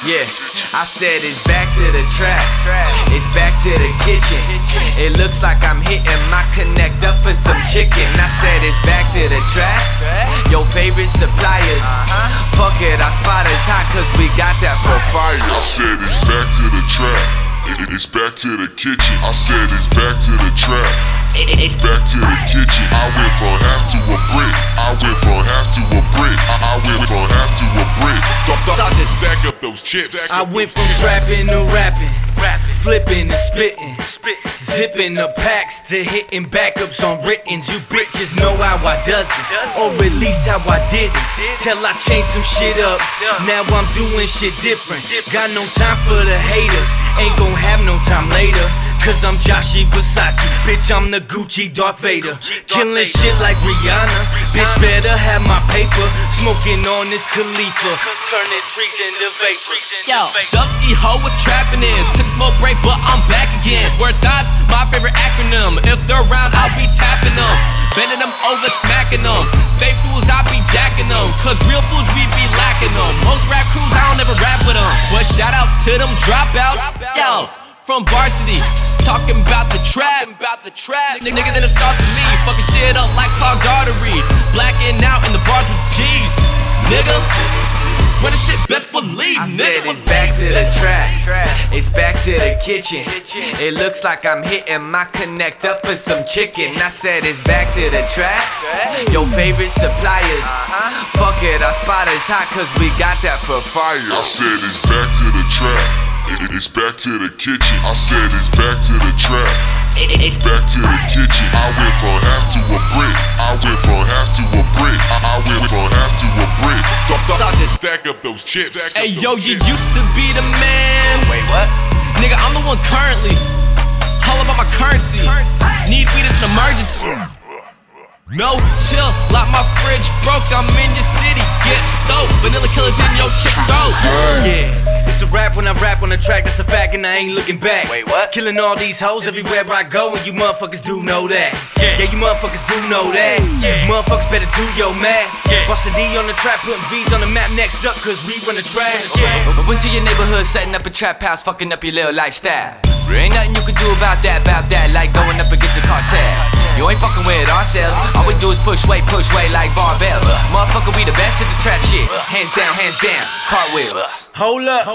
Yeah, I said it's back to the trap. It's back to the kitchen. It looks like I'm hitting my connect up for some chicken. I said it's back to the trap. Your favorite suppliers. Fuck it, our spot is hot cause we got that for fire. I said it's back to the trap. It's back to the kitchen. I said it's back to the trap. It's back to the kitchen. I went from half to a brick. I went from half to a brick. I went from half to a brick. Stack up those chips. I went from trapping to rapping, flipping and spitting, zipping the packs to hitting backups on writtens. You bitches know how I does it, or at least how I did it. Till I changed some shit up. Now I'm doing shit different. Got no time for the haters. Ain't gon' have no time later. Cause I'm Joshy Versace, bitch, I'm the Gucci Darth Vader. Killing shit like Rihanna, bitch, better have my paper. Smoking on this Khalifa, turning trees into vapor. Yo, Dubsky Ho was trapping in, took a smoke break, but I'm back again. Word thoughts, my favorite acronym. If they're around, I'll be tapping them, bending them over, smacking them. Fake fools, I be jacking them, cause real fools, we be lacking them. Most rap crews, I don't ever rap with them, but shout out to them dropouts. Yo, from varsity, talking about the trap. Nigga then it starts with me, fucking shit up like clogged arteries. Blacking out in the bars with G's, nigga. When the shit best believe, I nigga. said it's back to the trap. It's back to the kitchen. It looks like I'm hitting my connect up for some chicken. I said it's back to the trap. Your favorite suppliers. Fuck it, our spot is hot cause we got that for fire. I said it's back to the trap. It's back to the kitchen. I said it's back to the trap. It's back to the kitchen. I went from half to a brick. I went from half to a brick. I went from half to a brick. Stack up those chips. Hey yo, you used to be the man. Wait, what? Nigga, I'm the one currently. All about my currency. Need weed, it's an emergency. No chill, like my fridge broke. I'm in your city, get stoked. Vanilla killers in your chick's throat. Yeah, it's a rap when I rap on the track, that's a fact and I ain't looking back. Wait, what? Killing all these hoes everywhere I go and you motherfuckers do know that. Yeah, you motherfuckers do know that. You motherfuckers better do your math. Bust a D on the trap, putting V's on the map next up cause we run the trash. I went to your neighborhood, setting up a trap house, fucking up your little lifestyle. There ain't nothing you can do about that, like going up against the cartel. You ain't fucking with ourselves, all we do is push weight like barbells. Motherfucker, we the best at the trap shit. Hands down, cartwheels. Hold up.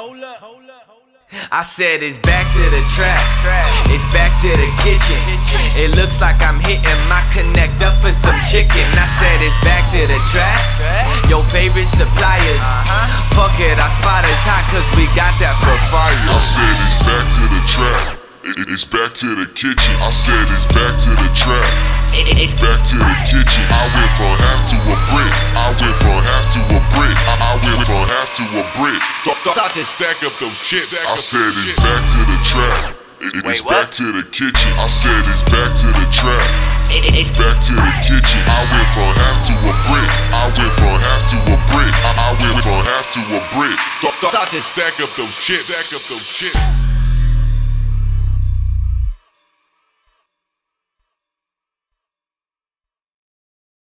I said it's back to the trap. It's back to the kitchen. It looks like I'm hitting my connect up for some chicken. I said it's back to the trap. Your favorite suppliers. Fuck it, our spot is hot cause we got that for fire. I said it's back to the trap. It's back to the kitchen. I said it's back to the trap. It's back to the kitchen. I went from half to a brick. I went from half to a brick. I went from half to a brick. Stack up those chips. I said it's back to the trap. It's back to the kitchen. I said it's back to the trap. It's back to the kitchen. I went from half to a brick. I went from half to a brick. I went from half to a brick. Stack up those chips.